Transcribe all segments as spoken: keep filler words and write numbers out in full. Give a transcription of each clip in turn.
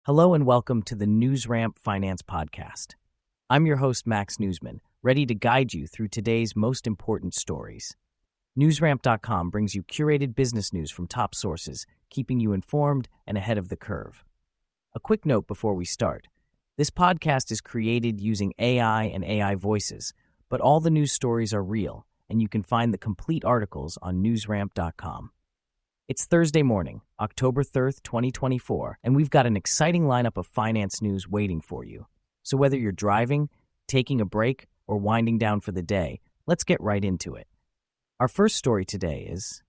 Hello and welcome to the NewsRamp Finance Podcast. I'm your host, Max Newsman, ready to guide you through today's most important stories. NewsRamp dot com brings you curated business news from top sources, keeping you informed and ahead of the curve. A quick note before we start. This podcast is created using A I and A I voices, but all the news stories are real, and you can find the complete articles on NewsRamp dot com. It's Thursday morning, October third, twenty twenty-four, and we've got an exciting lineup of finance news waiting for you. So whether you're driving, taking a break, or winding down for the day, let's get right into it. Our first story today is...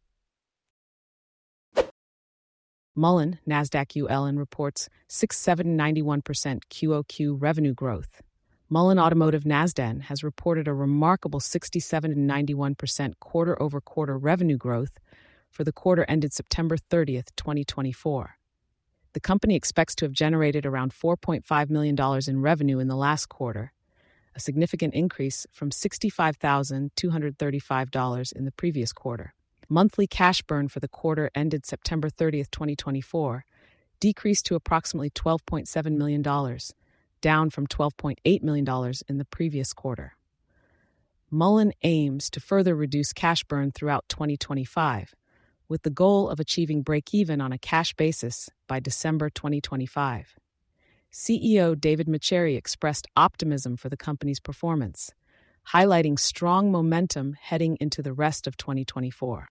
Mullen, NASDAQ U L N reports sixty-seven ninety-one percent Q O Q revenue growth. Mullen Automotive NASDAQ has reported a remarkable sixty-seven ninety-one percent quarter-over-quarter revenue growth for the quarter ended September thirtieth, twenty twenty-four. The company expects to have generated around four point five million dollars in revenue in the last quarter, a significant increase from sixty-five thousand two hundred thirty-five dollars in the previous quarter. Monthly cash burn for the quarter ended September thirtieth, twenty twenty-four, decreased to approximately twelve point seven million dollars, down from twelve point eight million dollars in the previous quarter. Mullen aims to further reduce cash burn throughout twenty twenty-five, with the goal of achieving break-even on a cash basis by December twenty twenty-five. C E O David Mecheri expressed optimism for the company's performance, highlighting strong momentum heading into the rest of twenty twenty-four.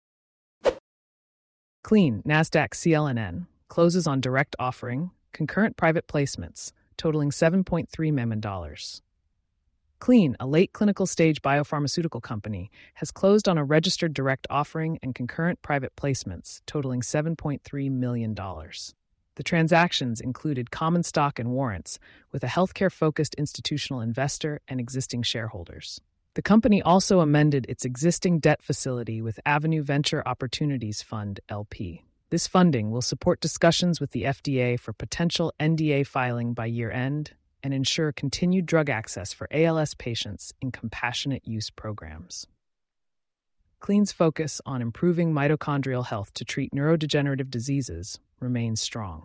Clean, NASDAQ C L N N, closes on direct offering, concurrent private placements, totaling seven point three million dollars. Clean, a late clinical stage biopharmaceutical company, has closed on a registered direct offering and concurrent private placements, totaling seven point three million dollars. The transactions included common stock and warrants with a healthcare-focused institutional investor and existing shareholders. The company also amended its existing debt facility with Avenue Venture Opportunities Fund, L P. This funding will support discussions with the F D A for potential N D A filing by year-end and ensure continued drug access for A L S patients in compassionate use programs. Clean's focus on improving mitochondrial health to treat neurodegenerative diseases remains strong.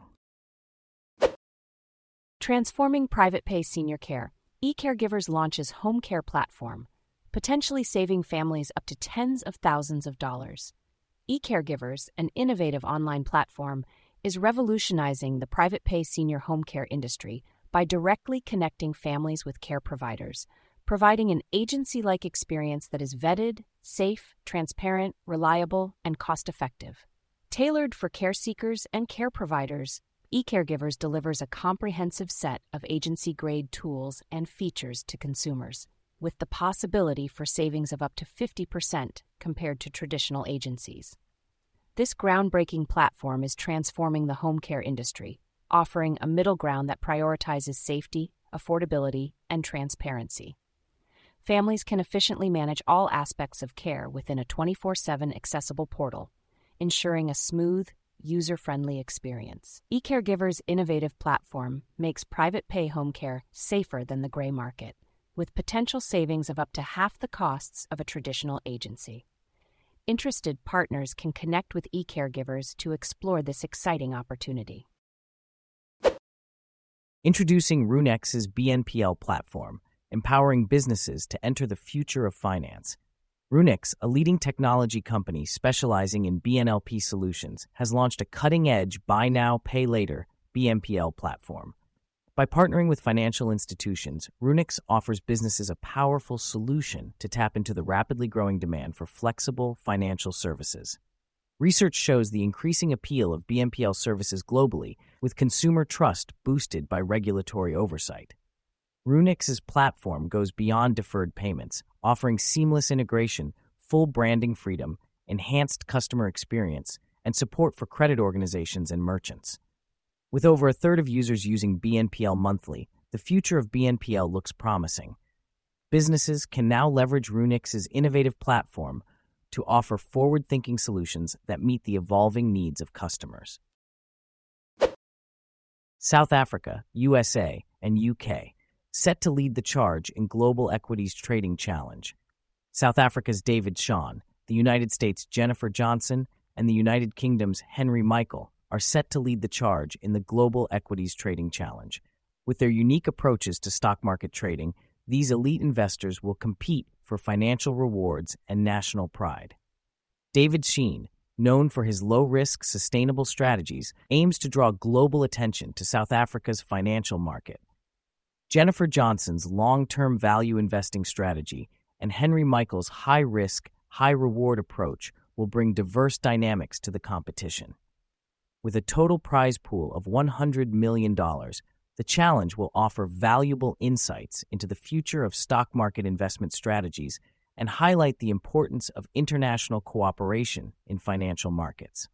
Transforming private pay senior care, eCaregivers launches home care platform, potentially saving families up to tens of thousands of dollars. eCaregivers, an innovative online platform, is revolutionizing the private pay senior home care industry by directly connecting families with care providers, providing an agency-like experience that is vetted, safe, transparent, reliable, and cost-effective. Tailored for care seekers and care providers, eCaregivers delivers a comprehensive set of agency-grade tools and features to consumers, with the possibility for savings of up to fifty percent compared to traditional agencies. This groundbreaking platform is transforming the home care industry, offering a middle ground that prioritizes safety, affordability, and transparency. Families can efficiently manage all aspects of care within a twenty-four seven accessible portal, ensuring a smooth, user-friendly experience. eCaregivers' innovative platform makes private pay home care safer than the gray market, with potential savings of up to half the costs of a traditional agency. Interested partners can connect with eCaregivers to explore this exciting opportunity. Introducing RuneX's B N P L platform, empowering businesses to enter the future of finance. RuneX, a leading technology company specializing in B N L P solutions, has launched a cutting-edge Buy Now, Pay Later B N P L platform. By partnering with financial institutions, RuneX offers businesses a powerful solution to tap into the rapidly growing demand for flexible financial services. Research shows the increasing appeal of B N P L services globally, with consumer trust boosted by regulatory oversight. RuneX's platform goes beyond deferred payments, offering seamless integration, full branding freedom, enhanced customer experience, and support for credit organizations and merchants. With over a third of users using B N P L monthly, the future of B N P L looks promising. Businesses can now leverage RuneX's innovative platform to offer forward-thinking solutions that meet the evolving needs of customers. South Africa, U S A, and U K set to lead the charge in Global Equities Trading Challenge. South Africa's David Shawn, the United States' Jennifer Johnson, and the United Kingdom's Henry Michael are set to lead the charge in the Global Equities Trading Challenge. With their unique approaches to stock market trading, these elite investors will compete for financial rewards and national pride. David Shein, known for his low-risk, sustainable strategies, aims to draw global attention to South Africa's financial market. Jennifer Johnson's long-term value investing strategy and Henry Michael's high-risk, high-reward approach will bring diverse dynamics to the competition. With a total prize pool of one hundred million dollars, the challenge will offer valuable insights into the future of stock market investment strategies and highlight the importance of international cooperation in financial markets.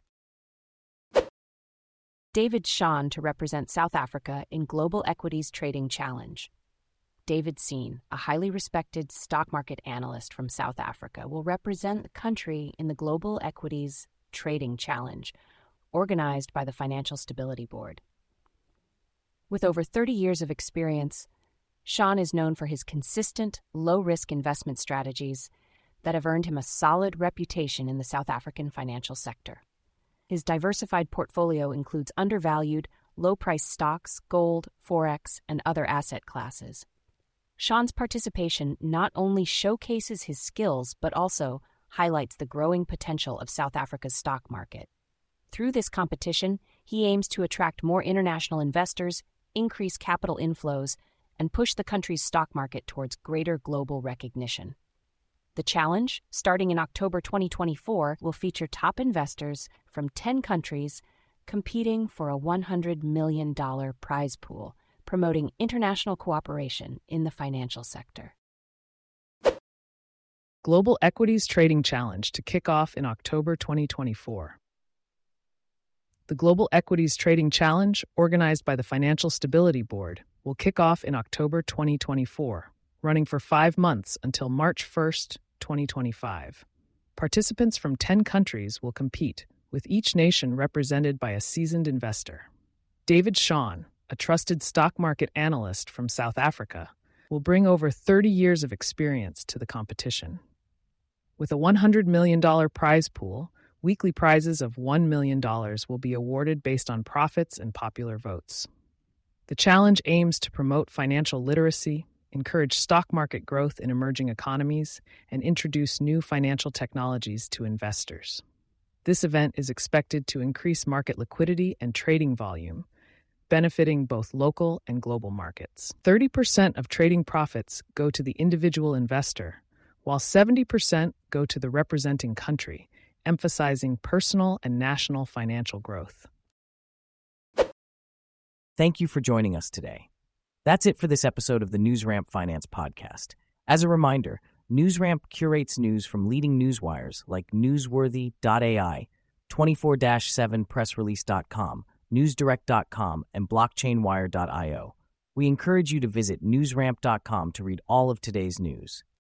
David Shein to represent South Africa in Global Equities Trading Challenge. David Shein, a highly respected stock market analyst from South Africa, will represent the country in the Global Equities Trading Challenge, organized by the Financial Stability Board. With over thirty years of experience, Shein is known for his consistent, low-risk investment strategies that have earned him a solid reputation in the South African financial sector. His diversified portfolio includes undervalued, low-priced stocks, gold, forex, and other asset classes. Shein's participation not only showcases his skills but also highlights the growing potential of South Africa's stock market. Through this competition, he aims to attract more international investors, increase capital inflows, and push the country's stock market towards greater global recognition. The challenge, starting in October twenty twenty-four, will feature top investors from ten countries competing for a one hundred million dollars prize pool, promoting international cooperation in the financial sector. Global Equities Trading Challenge to kick off in October twenty twenty-four. The Global Equities Trading Challenge, organized by the Financial Stability Board, will kick off in October twenty twenty-four, running for five months until March first, twenty twenty-five. Participants from ten countries will compete, with each nation represented by a seasoned investor. David Shein, a trusted stock market analyst from South Africa, will bring over thirty years of experience to the competition. With a one hundred million dollars prize pool, weekly prizes of one million dollars will be awarded based on profits and popular votes. The challenge aims to promote financial literacy, encourage stock market growth in emerging economies, and introduce new financial technologies to investors. This event is expected to increase market liquidity and trading volume, benefiting both local and global markets. thirty percent of trading profits go to the individual investor, while seventy percent go to the representing country, emphasizing personal and national financial growth. Thank you for joining us today. That's it for this episode of the NewsRamp Finance Podcast. As a reminder, NewsRamp curates news from leading newswires like Newsworthy dot A I, twenty-four seven press release dot com, newsdirect dot com, and blockchain wire dot io. We encourage you to visit newsramp dot com to read all of today's news.